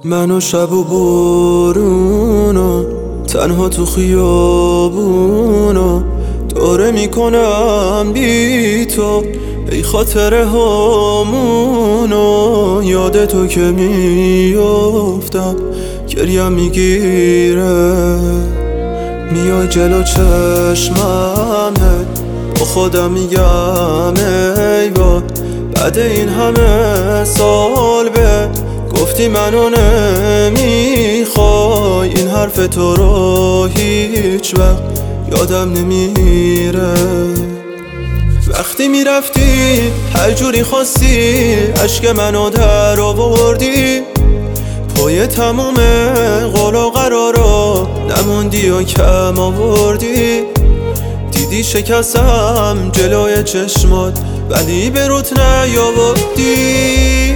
من و شب و بارونو تنها تو خیابونو دوره میکنم بی تو، ای خاطره هامونو. یاد تو که میافتم گریم میگیره، میای جلو چشممه، با خودم میگم ای وای بعد این همه سال به گفتی منو نمیخوای. این حرف تو رو هیچ وقت یادم نمیره. وقتی میرفتی هر جوری خواستی عشق منو در آوردی، پای تموم قول و قرارا نموندی و کم آوردی. دیدی شکستم جلوی چشمات ولی به روت نیاوردی.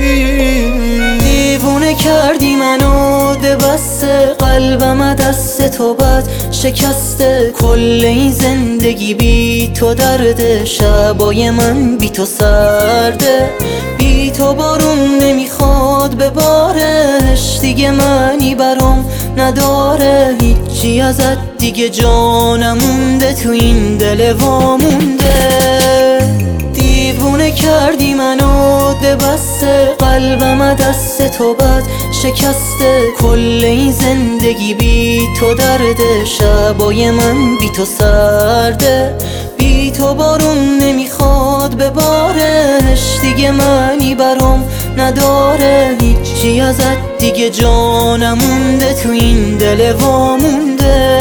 دیوونه کردی منو ده بس قلبم دست تو بد شکسته. کل این زندگی بی تو درده، شبای من بی تو سرده. بی تو بارون نمیخواد به بارش، دیگه معنی برام نداره هیچی ازت دیگه. جانم مونده تو این دل وامونده. دیوونه کردی منو ده بس قلبم دست تو بد شکسته. کل این زندگی بی تو درده، شبای من بی تو سرده. بی تو بارون نمیخواد به بارش، دیگه معنی برام نداره هیچی ازت دیگه. جانم مونده تو این دل وامونده.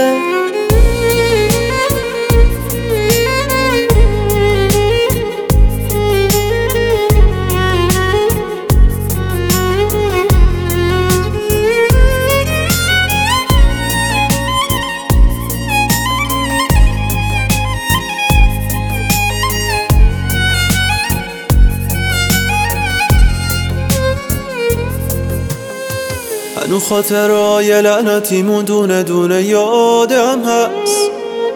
هنو خاطرهای لعنتیمون دونه دونه یادم هست.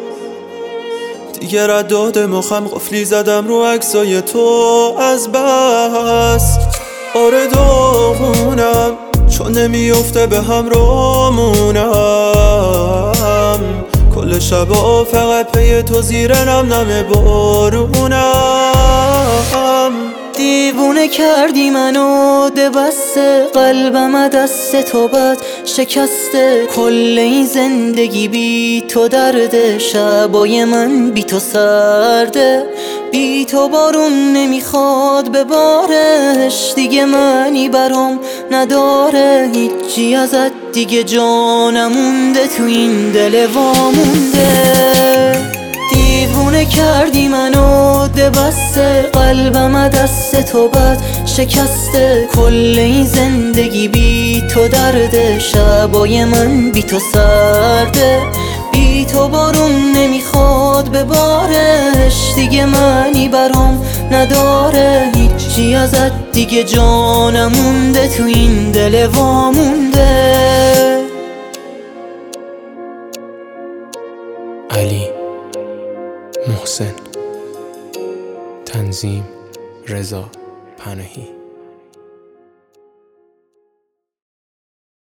دیگه رد مخم قفلی زدم رو عکسای تو از بس. آره داغونم چون نمیفته به هم رامونم. کل شبا فقط پی تو زیر نم نم بارونم. دیوونه کردی منو ده بس قلبم دست تو بد شکسته. کل این زندگی بی تو درده، شبای من بی تو سرده. بی تو بارون نمیخواد به بارش، دیگه معنی برام نداره هیچی ازت دیگه. جانم مونده تو این دل وامونده. دیوونه کردی منو ده بس قلبم دست تو بد شکسته. کل این زندگی بی تو درده، شبای من بی تو سرده. بی تو بارون نمیخواد به بارش، دیگه معنی برام نداره هیچی ازت دیگه. جانم مونده تو این دل وامونده. علی محسن، تنظیم رضا پناهی.